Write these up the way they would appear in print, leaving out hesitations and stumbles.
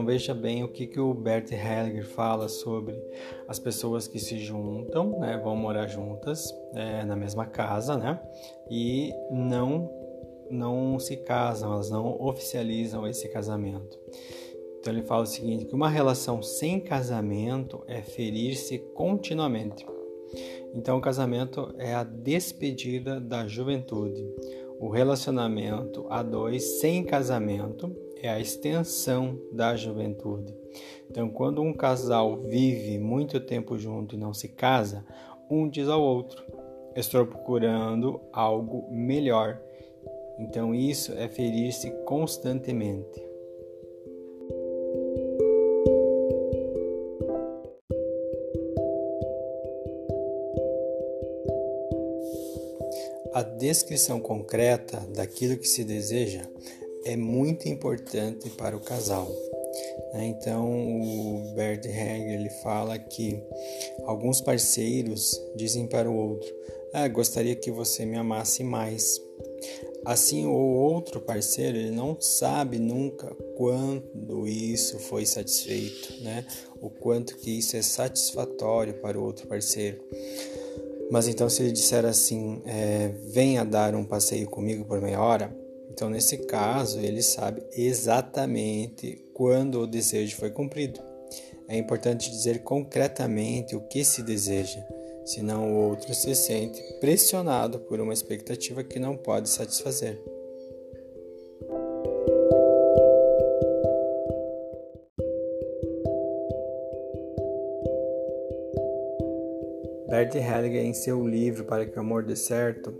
Então veja bem o que o Bert Hellinger fala sobre as pessoas que se juntam, né, vão morar juntas na mesma casa, né, e não se casam, elas não oficializam esse casamento. Então ele fala o seguinte, que uma relação sem casamento é ferir-se continuamente. Então o casamento é a despedida da juventude. O relacionamento a dois sem casamento é a extensão da juventude. Então quando um casal vive muito tempo junto e não se casa, um diz ao outro, estou procurando algo melhor. Então isso é ferir-se constantemente. A descrição concreta daquilo que se deseja é muito importante para o casal. Então, o Bert Hellinger ele fala que alguns parceiros dizem para o outro, gostaria que você me amasse mais. Assim, o outro parceiro ele não sabe nunca quando isso foi satisfeito, né? O quanto que isso é satisfatório para o outro parceiro. Mas então se ele disser assim, venha dar um passeio comigo por meia hora, então nesse caso ele sabe exatamente quando o desejo foi cumprido. É importante dizer concretamente o que se deseja, senão o outro se sente pressionado por uma expectativa que não pode satisfazer. Bert Hellinger, em seu livro Para que o Amor Dê Certo,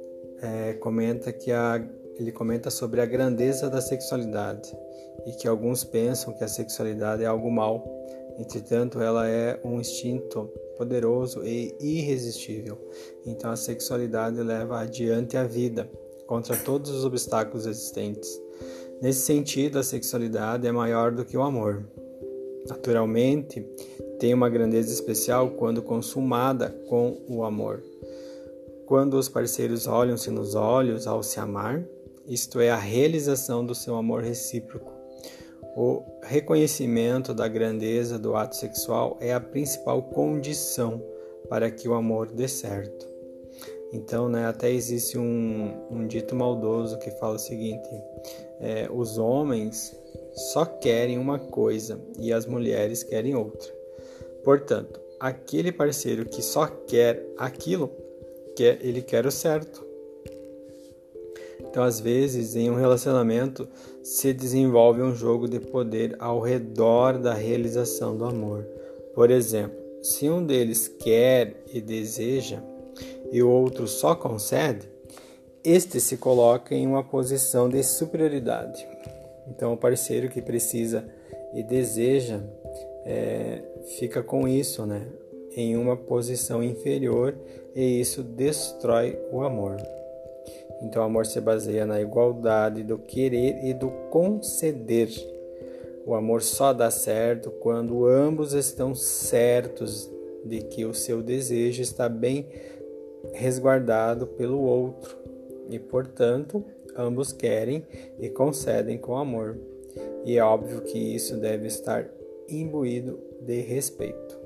ele comenta sobre a grandeza da sexualidade e que alguns pensam que a sexualidade é algo mau. Entretanto, ela é um instinto poderoso e irresistível. Então, a sexualidade leva adiante a vida contra todos os obstáculos existentes. Nesse sentido, a sexualidade é maior do que o amor. Naturalmente, tem uma grandeza especial quando consumada com o amor. Quando os parceiros olham-se nos olhos ao se amar, isto é a realização do seu amor recíproco. O reconhecimento da grandeza do ato sexual é a principal condição para que o amor dê certo. Então, até existe um dito maldoso que fala o seguinte, os homens só querem uma coisa e as mulheres querem outra. Portanto, aquele parceiro que só quer aquilo, ele quer o certo. Então, às vezes, em um relacionamento, se desenvolve um jogo de poder ao redor da realização do amor. Por exemplo, se um deles quer e deseja e o outro só concede, este se coloca em uma posição de superioridade. Então, o parceiro que precisa e deseja fica com isso, em uma posição inferior, e isso destrói o amor. Então o amor se baseia na igualdade do querer e do conceder. O amor só dá certo quando ambos estão certos de que o seu desejo está bem resguardado pelo outro e, portanto, ambos querem e concedem com amor. E é óbvio que isso deve estar imbuído de respeito.